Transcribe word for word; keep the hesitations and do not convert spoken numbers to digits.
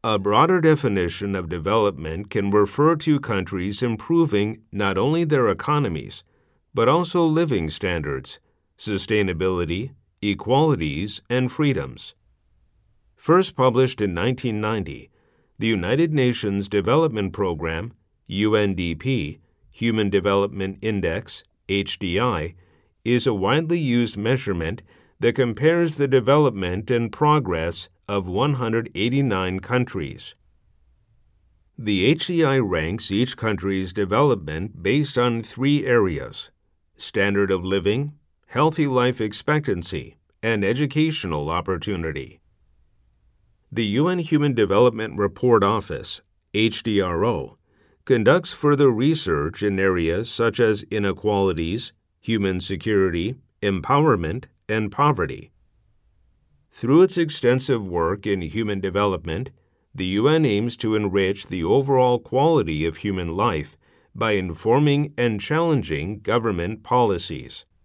A broader definition of development can refer to countries improving not only their economies, but also living standards, sustainability, equalities, and freedoms. First published in nineteen ninety, the United Nations Development Program, U N D P, Human Development Index, H D I, is a widely used measurement that compares the development and progress of one hundred eighty-nine countries. The H D I ranks each country's development based on three areas: standard of living, healthy life expectancy, and educational opportunity. The U N Human Development Report Office, H D R O, conducts further research in areas such as inequalities, human security, empowerment, and poverty. Through its extensive work in human development, the U N aims to enrich the overall quality of human life by informing and challenging government policies.